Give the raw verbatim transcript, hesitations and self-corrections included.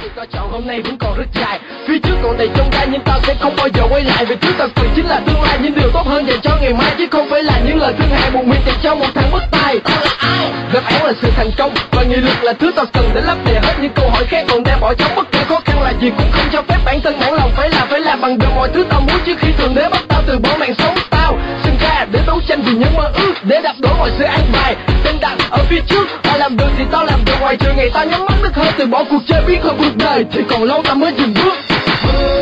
Sự ta chọn hôm nay vẫn còn rất dài, phía trước còn đầy trông gai nhưng tao sẽ không bao giờ quay lại. Vì thứ tao cần chính là tương lai, những điều tốt hơn dành cho ngày mai, chứ không phải là những lời thương hại buồn miệng dành cho một thằng bất tài. Tao là ai? Đáp án là sự thành công và nghị lực là thứ tao cần để lấp đầy hết những câu hỏi khác còn đang bỏ trống. Bất kể khó khăn là gì cũng không cho phép bản thân nản lòng, phải làm phải làm bằng được mọi thứ tao muốn trước khi thượng đế bắt tao từ bỏ mạng sống. Tao sinh ra để đấu tranh vì những mơ ước, để đạp đổ mọi sự an bài tên đặt ở phía trước. Tao làm được thì tao làm được, ngoài trừ ngày tao nhắm mắt nước hơi từ bỏ cuộc chơi biết hơn cuộc đời thì còn lâu tao mới dừng bước.